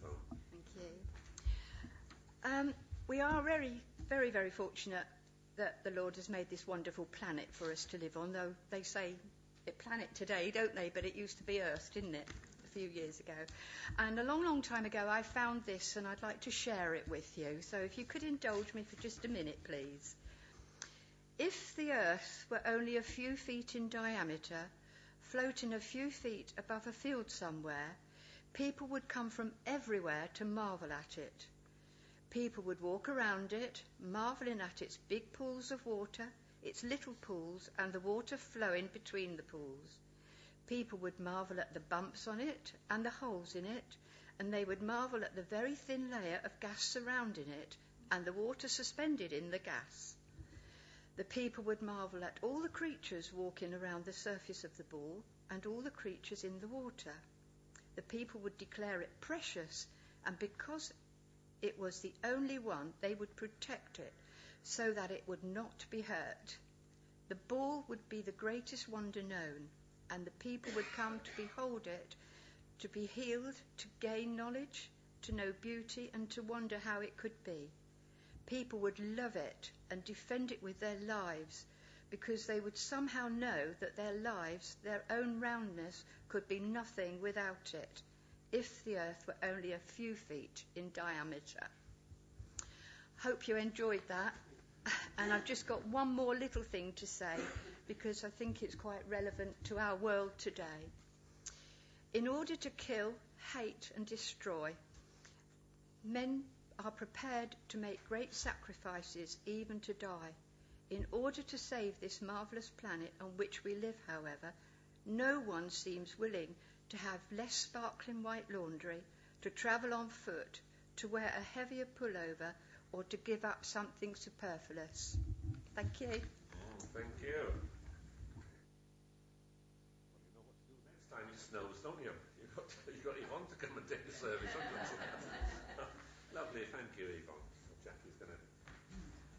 Yvonne. Thank you. We are very, very, very fortunate that the Lord has made this wonderful planet for us to live on, though they say planet today, don't they? But it used to be Earth, didn't it? A few years ago. And a long, long time ago, I found this, and I'd like to share it with you. So if you could indulge me for just a minute, please. If the Earth were only a few feet in diameter, floating a few feet above a field somewhere, people would come from everywhere to marvel at it. People would walk around it, marvelling at its big pools of water, its little pools, and the water flowing between the pools. People would marvel at the bumps on it and the holes in it, and they would marvel at the very thin layer of gas surrounding it and the water suspended in the gas. The people would marvel at all the creatures walking around the surface of the ball and all the creatures in the water. The people would declare it precious, and because it was the only one, they would protect it so that it would not be hurt. The ball would be the greatest wonder known, and the people would come to behold it, to be healed, to gain knowledge, to know beauty, and to wonder how it could be. People would love it and defend it with their lives, because they would somehow know that their lives, their own roundness, could be nothing without it, if the Earth were only a few feet in diameter. Hope you enjoyed that. And I've just got one more little thing to say, because I think it's quite relevant to our world today. In order to kill, hate and destroy, men are prepared to make great sacrifices, even to die. In order to save this marvellous planet on which we live, however, no one seems willing to have less sparkling white laundry, to travel on foot, to wear a heavier pullover, or to give up something superfluous. Thank you. Thank you. Well, you know what to do next time it snows, don't you? You've got Yvonne to come and take the service. Lovely, thank you, Yvonne.